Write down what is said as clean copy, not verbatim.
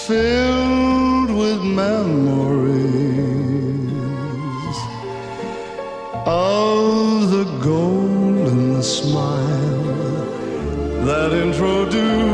filled with memories of the golden smile that introduced